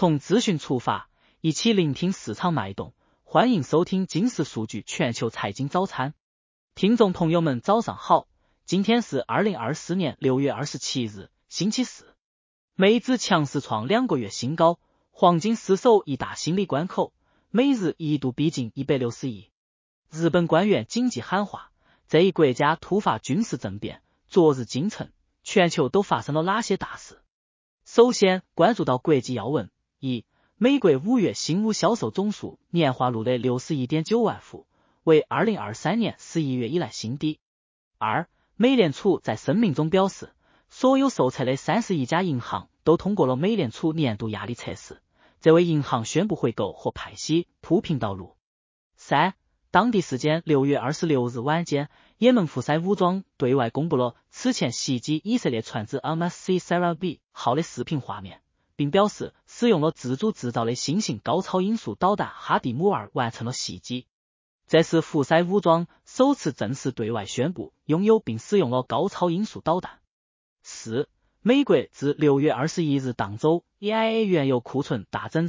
从资讯出发，一起聆听市场脉动。欢迎收听金石数据全球财经早餐。听众朋友们早上好，今天是2024年6月27日，星期四。美指强势创2个月新高，黄金失守一大心理关口，每日一度逼近160亿。日本官员紧急喊话，这一国家突发军事政变，昨日今晨，全球都发生了哪些大事？首先关注到国际要闻：一、美国5月新屋销售总数年化录得 61.9 万户，为2023年11月以来新低。二、美联储在声明中表示，所有受测的31家银行都通过了美联储年度压力测试，这为银行宣布回购或派息铺平道路。三、当地时间6月26日晚间，也门胡塞武装对外公布了此前袭击以色列船只 MSC Sarah 号的视频画面，并表示使用了自主制造的新型高超音速导弹哈迪姆2完成了袭击。这是胡塞武装首次正式对外宣布拥有并使用了高超音速导弹。四、美国自6月21日当周 EIA 原油库存大增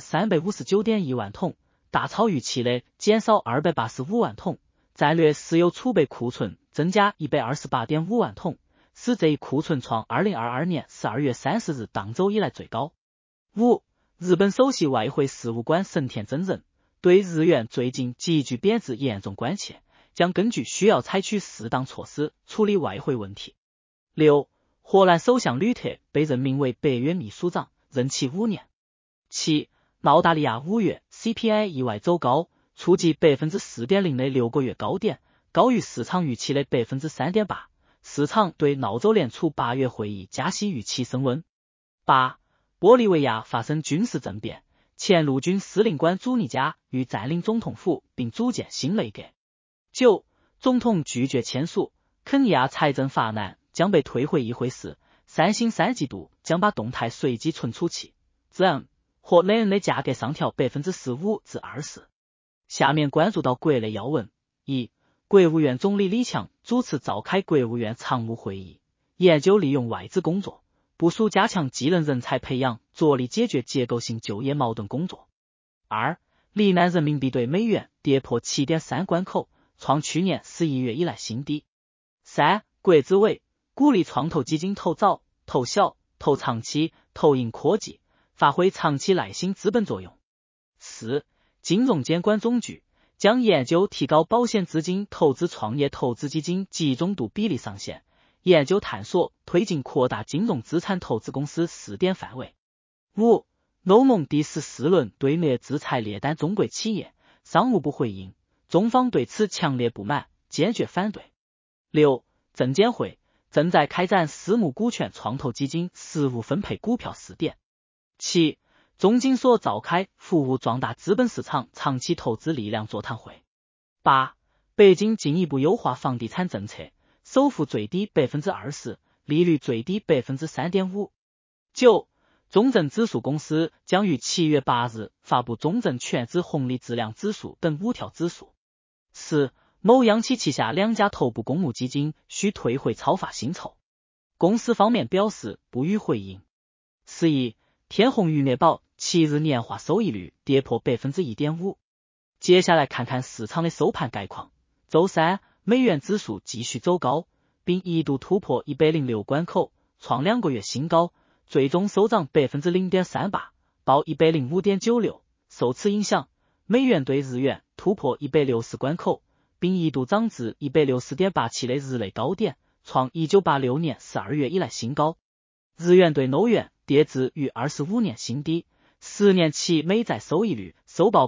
359.1 万桶，大超预期的减少285万桶，战略石油储备库存增加 128.5 万桶，使这一库存创2022年12月30日当周以来最高。五、日本首席外汇事务官神田真人对日元最近急剧贬值严重关切，将根据需要采取适当措施处理外汇问题。六、荷兰首相吕特被任命为北约秘书长，任期5年。七、澳大利亚5月 CPI 意外走高，触及 4.0% 的6个月高点，高于市场预期的 3.8%， 市场对澳洲联储8月会议加息预期升温。八、玻利维亚发生军事政变，前陆军司令官朱尼加欲占领总统府并组建新内阁。九、总统拒绝签署肯尼亚财政法案将被退回议会时，三星3季度将把动态随机存储器 ZM 和雷恩的价格上调 15% 至 20%。 下面关注到国内要闻：一、国务院总理李强主持召开国务院常务会议，研究利用外资工作，部署加强技能人才培养，着力解决结构性就业矛盾工作。二、离岸人民币对美元跌破 7.3 关口，创去年11月以来新低。三、国资委鼓励创投基金投早、投小、投长期、投硬科技，发挥长期耐心资本作用。四、金融监管总局将研究提高保险资金投资创业投资基金集中度比例上限，研究探索推进扩大金融资产投资公司试点范围。五、欧盟第14轮对美制裁列单中国企业，商务部回应，中方对此强烈不满，坚决反对。六、证监会正在开展私募股权创投基金实物分配股票试点。七、中金所召开服务壮大资本市场长期投资力量座谈会。八、北京进一步优化房地产政策，首付最低 20%， 利率最低 3.5%。九、中证指数公司将于7月8日发布中证全指红利质量指数等5条指数。十、某央企旗下2家头部公募基金需退回超发薪酬，公司方面表示不予回应。11、天弘渔猎宝7日年化收益率跌破 1.5%。 接下来看看市场的收盘概况。周三，美元指数继续走高，并一度突破106关口，创2个月新高，最终收涨 0.38%， 报 105.96。 受此影响，美元对日元突破160关口，并一度涨至 160.87 的日内高点，创1986年12月以来新高。日元对欧元跌至逾25年新低，10年期美债收益率收报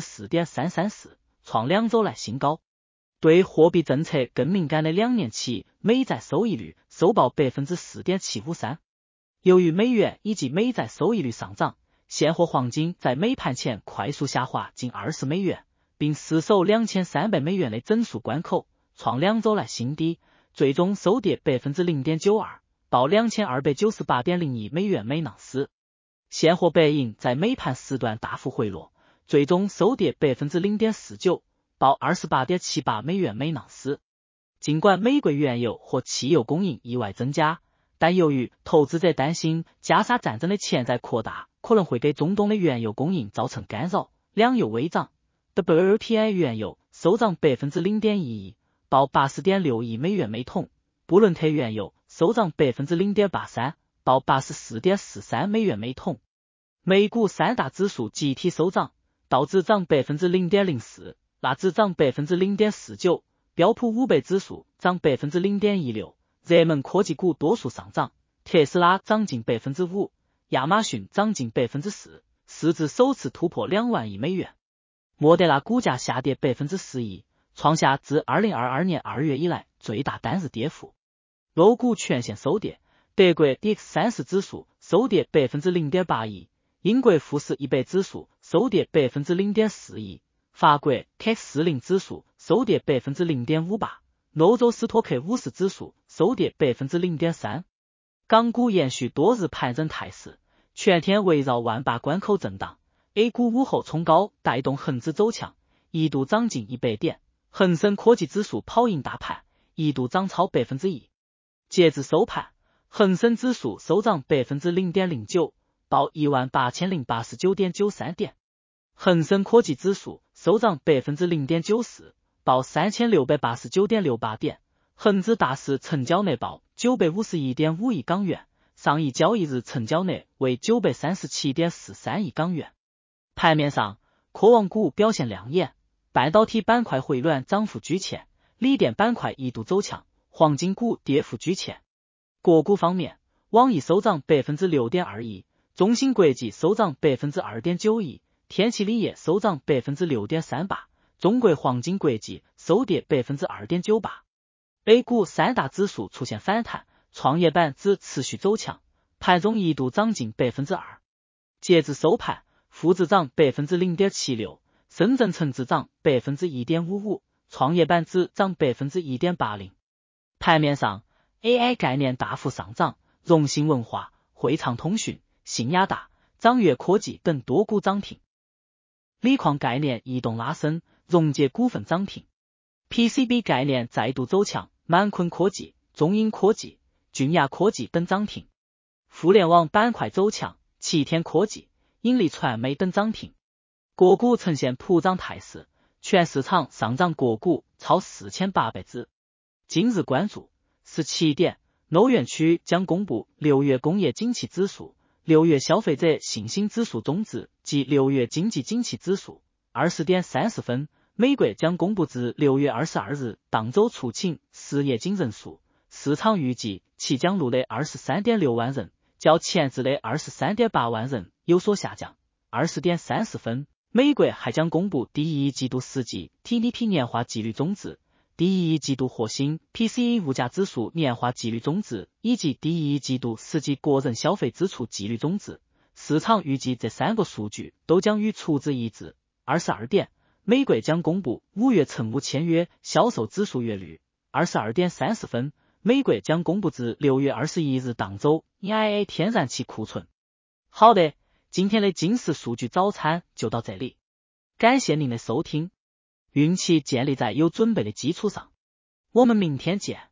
4.334%， 创2周来新高。对货币政策更敏感的2年期美债收益率收报 4.753%。 由于美元以及美债收益率上涨，现货黄金在美盘前快速下滑近20美元，并失守2300美元的整数关口，创2周来新低，最终收跌 0.92%， 报 2298.01 美元每盎司。现货白银在美盘时段大幅回落，最终收跌 0.49%， 报 28.78 美元每盎司。尽管美国原油和汽油供应意外增加，但由于投资者担心加沙战争的潜在扩大可能会给中东的原油供应造成干扰，两油微涨。WTI 原油收涨 0.1 亿，报 80.6 亿美元每桶，布伦特原油收涨 0.83， 报 84.43 美元每桶。美股三大指数集体收涨，道指涨 0.04%， 纳指涨 0.49%， 标普500指数涨 0.16%， 热门科技股多数上涨，特斯拉涨近 5%， 亚马逊涨近 4%， 市值首次突破2万亿美元。莫德纳股价下跌 11%， 创下自2022年2月以来最大单日跌幅。欧股全线收跌，德国 DAX30 指数收跌 0.81%， 英国富时100指数收跌 0.41%， 法国 CAC40 指数收跌 0.58%， 欧洲斯托克50指数收跌 0.3%。港股延续多日盘整态势，全天围绕18000关口震荡。A 股午后冲高带动恒指走强，一度涨近100点，恒生科技指数跑赢大盘，一度涨超 1%。截至收盘，恒生指数收涨 0.09%， 报 18089.93 点，恒生科技指数收涨 0.94%， 报 3689.68 点，恒指大市成交额报 951.5 亿港元，上一交易日成交额为 937.43 亿港元。盘面上，科网股表现亮眼，半导体板块回暖涨幅居前，锂电板块一度走强，黄金股跌幅居前。个股方面，网易收涨 6.21%， 中芯国际收涨 2.91%， 天齐锂业收涨 6.38%， 中国黄金国际收跌 2.98%。A 股三大指数出现反弹，创业板指持续走强，盘中一度涨近 2%。截至收盘，沪指涨 0.76%， 深圳成指涨 1.55%， 创业板指涨 1.80%。盘面上 AI 概念大幅上涨，融信文化、汇畅通讯、信雅达、掌阅科技等多股涨停。锂矿概念异动拉升，融捷股份涨停。PCB 概念再度走强，满坤科技、中英科技、俊亚科技等涨停。互联网板块走强，齐天科技、引力传媒等涨停。个股呈现普涨态势，全市场上涨个股超4800只。今日关注17点，欧元区将公布6月工业景气指数、6月消费者信心指数终值及6月经济景气指数。20点30分，美国将公布至6月22日当周出勤失业金人数，市场预计其将录得 23.6 万人，较前值的 23.8 万人有所下降。20点30分，美国还将公布第一季度实际 GDP 年化季率终值、第一季度核心 PCE 物价指数年化季率终值以及第一季度实际个人消费支出季率终值。市场预计这3个数据都将与初值一致。22点，美国将公布5月成屋签约销售指数月率。22点30分，美国将公布至6月21日当周 EIA 天然气库存。好的，今天的金石数据早餐就到这里，感谢您的收听。运气建立在有准备的基础上，我们明天见。